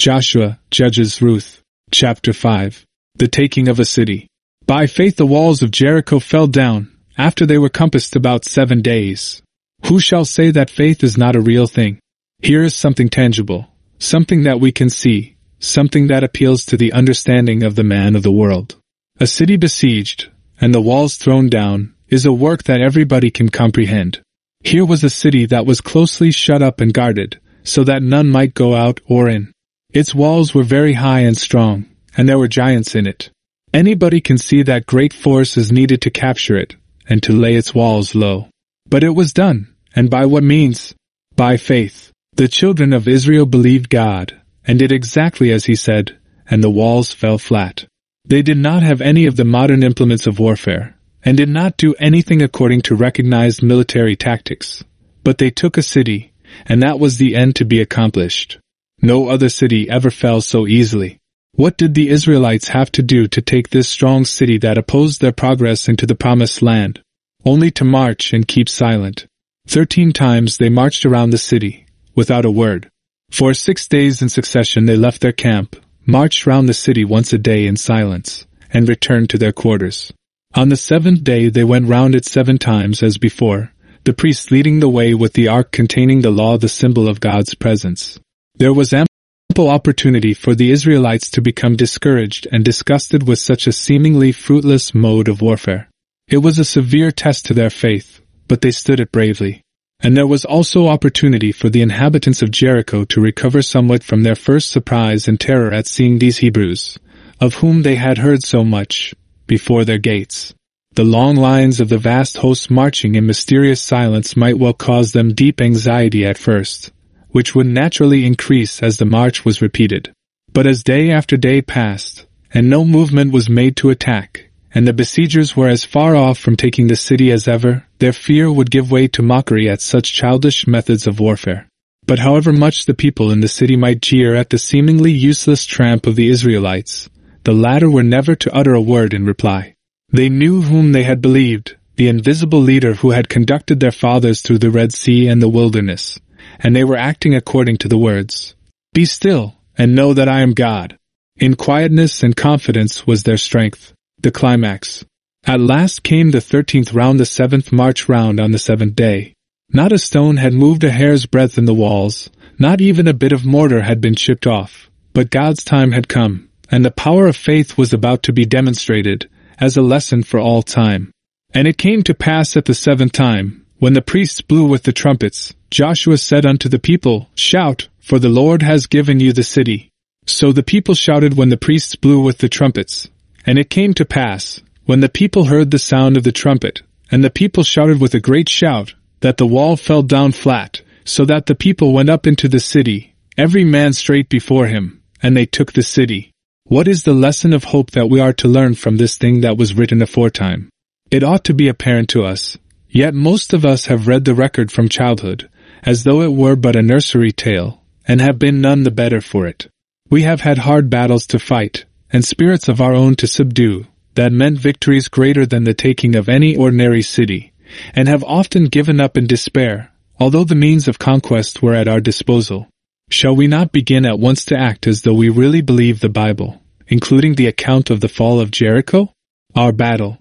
Joshua, Judges, Ruth. Chapter 5. The taking of a city. By faith the walls of Jericho fell down, after they were compassed about 7 days. Who shall say that faith is not a real thing? Here is something tangible, something that we can see, something that appeals to the understanding of the man of the world. A city besieged, and the walls thrown down, is a work that everybody can comprehend. Here was a city that was closely shut up and guarded, so that none might go out or in. Its walls were very high and strong, and there were giants in it. Anybody can see that great force is needed to capture it, and to lay its walls low. But it was done, and by what means? By faith. The children of Israel believed God, and did exactly as he said, and the walls fell flat. They did not have any of the modern implements of warfare, and did not do anything according to recognized military tactics. But they took a city, and that was the end to be accomplished. No other city ever fell so easily. What did the Israelites have to do to take this strong city that opposed their progress into the promised land? Only to march and keep silent. 13 times they marched around the city, without a word. For 6 days in succession they left their camp, marched round the city once a day in silence, and returned to their quarters. On the 7th day they went round it 7 times as before, the priests leading the way with the ark containing the law, the symbol of God's presence. There was ample opportunity for the Israelites to become discouraged and disgusted with such a seemingly fruitless mode of warfare. It was a severe test to their faith, but they stood it bravely. And there was also opportunity for the inhabitants of Jericho to recover somewhat from their first surprise and terror at seeing these Hebrews, of whom they had heard so much, before their gates. The long lines of the vast host marching in mysterious silence might well cause them deep anxiety at first, which would naturally increase as the march was repeated. But as day after day passed, and no movement was made to attack, and the besiegers were as far off from taking the city as ever, their fear would give way to mockery at such childish methods of warfare. But however much the people in the city might jeer at the seemingly useless tramp of the Israelites, the latter were never to utter a word in reply. They knew whom they had believed, the invisible leader who had conducted their fathers through the Red Sea and the wilderness, and they were acting according to the words, "Be still, and know that I am God." In quietness and confidence was their strength. The climax. At last came the 13th round, the 7th march round on the 7th day. Not a stone had moved a hair's breadth in the walls, not even a bit of mortar had been chipped off, but God's time had come, and the power of faith was about to be demonstrated, as a lesson for all time. And it came to pass at the 7th time, when the priests blew with the trumpets, Joshua said unto the people, "Shout, for the Lord has given you the city." So the people shouted when the priests blew with the trumpets. And it came to pass, when the people heard the sound of the trumpet, and the people shouted with a great shout, that the wall fell down flat, so that the people went up into the city, every man straight before him, and they took the city. What is the lesson of hope that we are to learn from this thing that was written aforetime? It ought to be apparent to us, yet most of us have read the record from childhood, as though it were but a nursery tale, and have been none the better for it. We have had hard battles to fight, and spirits of our own to subdue, that meant victories greater than the taking of any ordinary city, and have often given up in despair, although the means of conquest were at our disposal. Shall we not begin at once to act as though we really believe the Bible, including the account of the fall of Jericho? Our battle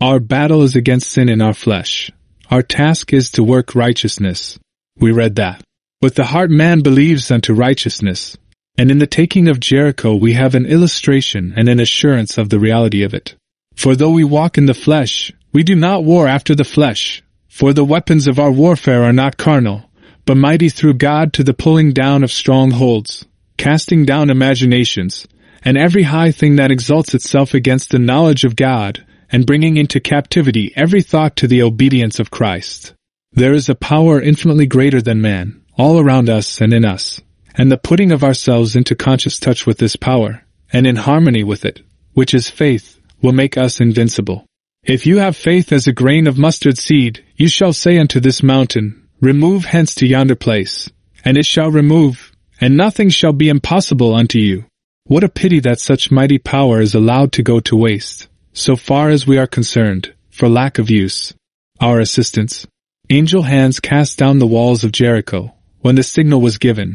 is against sin in our flesh. Our task is to work righteousness. We read that. With the heart man believes unto righteousness, and in the taking of Jericho we have an illustration and an assurance of the reality of it. For though we walk in the flesh, we do not war after the flesh. For the weapons of our warfare are not carnal, but mighty through God to the pulling down of strongholds, casting down imaginations, and every high thing that exalts itself against the knowledge of God, and bringing into captivity every thought to the obedience of Christ. There is a power infinitely greater than man, all around us and in us. And the putting of ourselves into conscious touch with this power, and in harmony with it, which is faith, will make us invincible. If you have faith as a grain of mustard seed, you shall say unto this mountain, Remove hence to yonder place, and it shall remove, and nothing shall be impossible unto you. What a pity that such mighty power is allowed to go to waste, so far as we are concerned, for lack of use. Our assistance. Angel hands cast down the walls of Jericho, when the signal was given,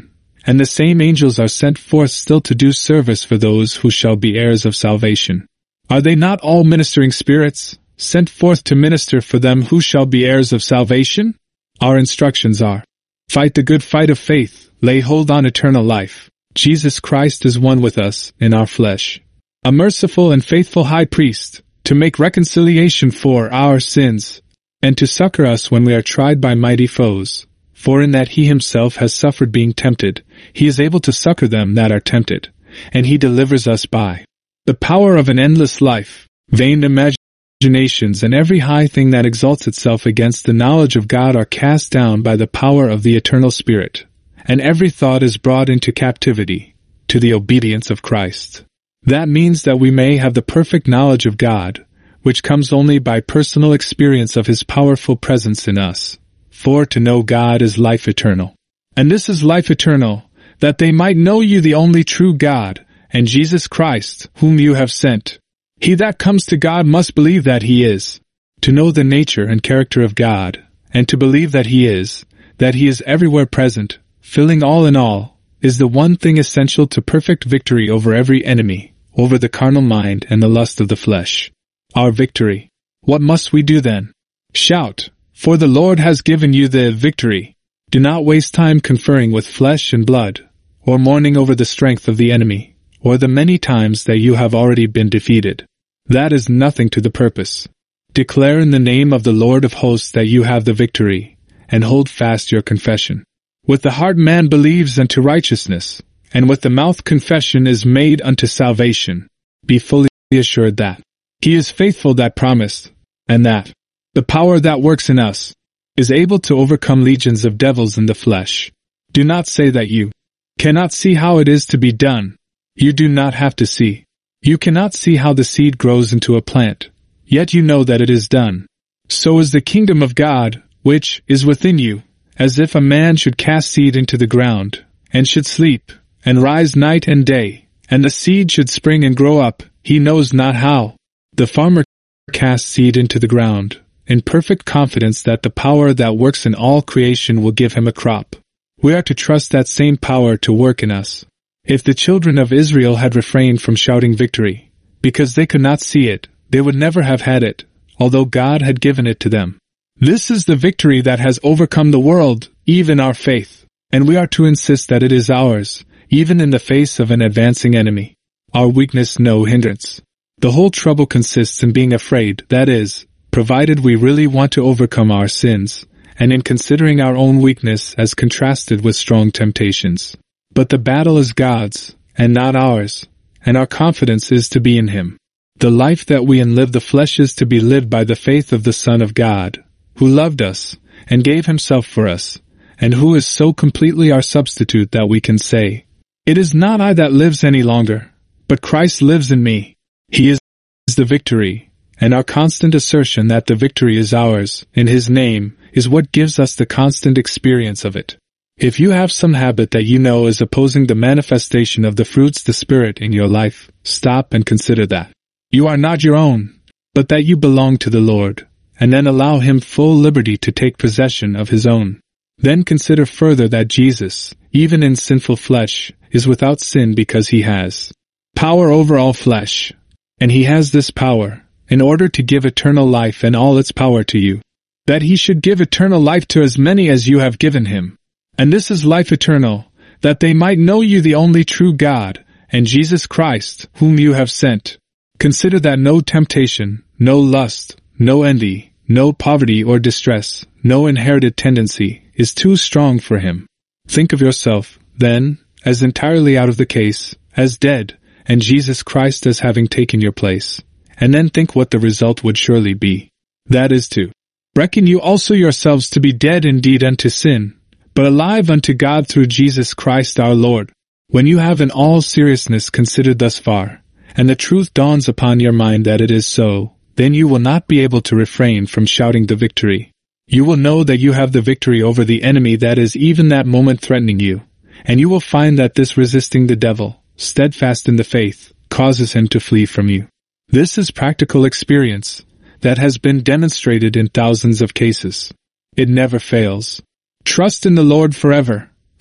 and the same angels are sent forth still to do service for those who shall be heirs of salvation. Are they not all ministering spirits, sent forth to minister for them who shall be heirs of salvation? Our instructions are: fight the good fight of faith, lay hold on eternal life. Jesus Christ is one with us in our flesh, a merciful and faithful high priest, to make reconciliation for our sins, and to succor us when we are tried by mighty foes. For in that he himself has suffered being tempted, he is able to succor them that are tempted, and he delivers us by the power of an endless life. Vain imaginations and every high thing that exalts itself against the knowledge of God are cast down by the power of the eternal Spirit, and every thought is brought into captivity to the obedience of Christ. That means that we may have the perfect knowledge of God, which comes only by personal experience of his powerful presence in us. For to know God is life eternal. And this is life eternal, that they might know you the only true God, and Jesus Christ, whom you have sent. He that comes to God must believe that he is. To know the nature and character of God, and to believe that he is everywhere present, filling all in all, is the one thing essential to perfect victory over every enemy, over the carnal mind and the lust of the flesh. Our victory. What must we do then? Shout, for the Lord has given you the victory. Do not waste time conferring with flesh and blood, or mourning over the strength of the enemy, or the many times that you have already been defeated. That is nothing to the purpose. Declare in the name of the Lord of hosts that you have the victory, and hold fast your confession. With the heart man believes unto righteousness, and with the mouth confession is made unto salvation. Be fully assured that he is faithful that promised, and that the power that works in us is able to overcome legions of devils in the flesh. Do not say that you cannot see how it is to be done. You do not have to see. You cannot see how the seed grows into a plant, yet you know that it is done. So is the kingdom of God, which is within you, as if a man should cast seed into the ground, and should sleep, and rise night and day, and the seed should spring and grow up, he knows not how. The farmer casts seed into the ground, in perfect confidence that the power that works in all creation will give him a crop. We are to trust that same power to work in us. If the children of Israel had refrained from shouting victory, because they could not see it, they would never have had it, although God had given it to them. This is the victory that has overcome the world, even our faith, and we are to insist that it is ours, even in the face of an advancing enemy. Our weakness no hindrance. The whole trouble consists in being afraid, that is, provided we really want to overcome our sins, and in considering our own weakness as contrasted with strong temptations. But the battle is God's, and not ours, and our confidence is to be in him. The life that we live the flesh is to be lived by the faith of the Son of God, who loved us, and gave himself for us, and who is so completely our substitute that we can say, "It is not I that lives any longer, but Christ lives in me." He is the victory, and our constant assertion that the victory is ours, in his name, is what gives us the constant experience of it. If you have some habit that you know is opposing the manifestation of the fruits of the Spirit in your life, stop and consider that you are not your own, but that you belong to the Lord, and then allow him full liberty to take possession of his own. Then consider further that Jesus, even in sinful flesh, is without sin because he has power over all flesh, and he has this power in order to give eternal life and all its power to you, that he should give eternal life to as many as you have given him. And this is life eternal, that they might know you the only true God, and Jesus Christ, whom you have sent. Consider that no temptation, no lust, no envy, no poverty or distress, no inherited tendency, is too strong for him. Think of yourself, then, as entirely out of the case, as dead, and Jesus Christ as having taken your place. And then think what the result would surely be. That is to reckon you also yourselves to be dead indeed unto sin, but alive unto God through Jesus Christ our Lord. When you have in all seriousness considered thus far, and the truth dawns upon your mind that it is so, then you will not be able to refrain from shouting the victory. You will know that you have the victory over the enemy that is even that moment threatening you, and you will find that this resisting the devil, steadfast in the faith, causes him to flee from you. This is practical experience that has been demonstrated in thousands of cases. It never fails. Trust in the Lord forever,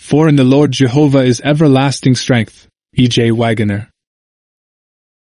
For in the Lord Jehovah is everlasting strength. E.J. Wagoner.